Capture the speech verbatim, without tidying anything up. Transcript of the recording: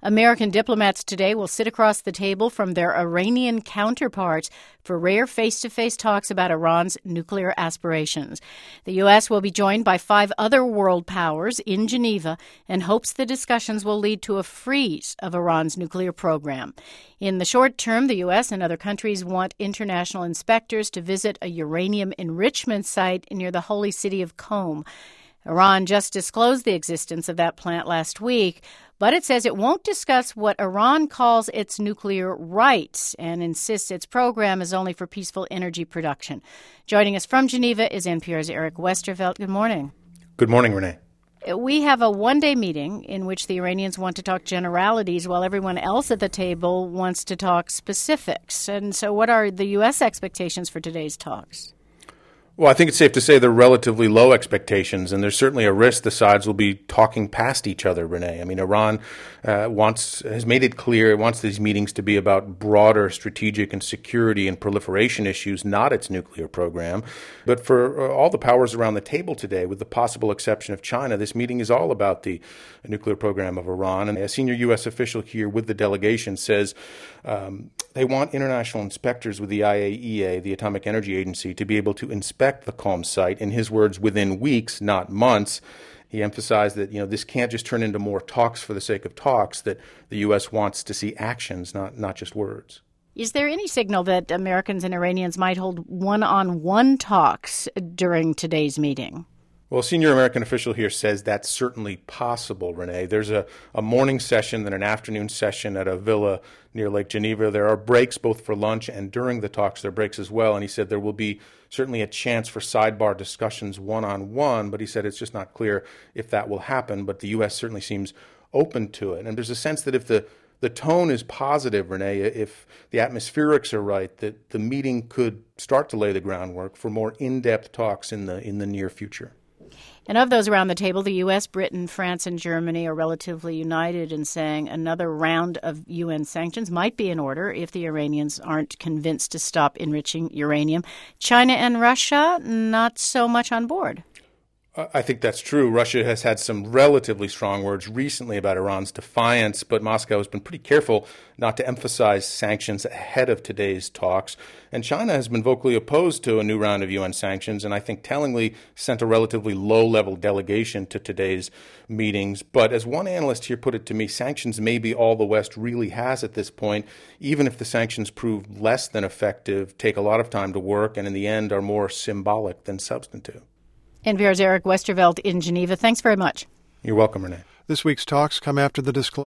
American diplomats today will sit across the table from their Iranian counterparts for rare face-to-face talks about Iran's nuclear aspirations. The U S will be joined by five other world powers in Geneva and hopes the discussions will lead to a freeze of Iran's nuclear program. In the short term, the U S and other countries want international inspectors to visit a uranium enrichment site near the holy city of Qom. Iran just disclosed the existence of that plant last week, but it says it won't discuss what Iran calls its nuclear rights and insists its program is only for peaceful energy production. Joining us from Geneva is N P R's Eric Westervelt. Good morning. Good morning, Renee. We have a one-day meeting in which the Iranians want to talk generalities while everyone else at the table wants to talk specifics. And so what are the U S expectations for today's talks? Well, I think it's safe to say they're relatively low expectations, and there's certainly a risk the sides will be talking past each other, Renee. I mean, Iran uh, wants has made it clear it wants these meetings to be about broader strategic and security and proliferation issues, not its nuclear program. But for uh, all the powers around the table today, with the possible exception of China, this meeting is all about the nuclear program of Iran. And a senior U S official here with the delegation says um, they want international inspectors with the I A E A, the Atomic Energy Agency, to be able to inspect the Qom site, in his words, within weeks, not months. He emphasized that, you know, this can't just turn into more talks for the sake of talks, that the U S wants to see actions, not, not just words. Is there any signal that Americans and Iranians might hold one-on-one talks during today's meeting? Well, a senior American official here says that's certainly possible, Renee. There's a, a morning session and an afternoon session at a villa near Lake Geneva. There are breaks both for lunch and during the talks. There are breaks as well. And he said there will be certainly a chance for sidebar discussions one-on-one, but he said it's just not clear if that will happen. But the U S certainly seems open to it. And there's a sense that if the, the tone is positive, Renee, if the atmospherics are right, that the meeting could start to lay the groundwork for more in-depth talks in the in the near future. And of those around the table, the U S, Britain, France, and Germany are relatively united in saying another round of U N sanctions might be in order if the Iranians aren't convinced to stop enriching uranium. China and Russia, not so much on board. I think that's true. Russia has had some relatively strong words recently about Iran's defiance, but Moscow has been pretty careful not to emphasize sanctions ahead of today's talks. And China has been vocally opposed to a new round of U N sanctions, and I think tellingly sent a relatively low-level delegation to today's meetings. But as one analyst here put it to me, sanctions may be all the West really has at this point, even if the sanctions prove less than effective, take a lot of time to work, and in the end are more symbolic than substantive. N P R's Eric Westervelt in Geneva. Thanks very much. You're welcome, Renee. This week's talks come after the disclosure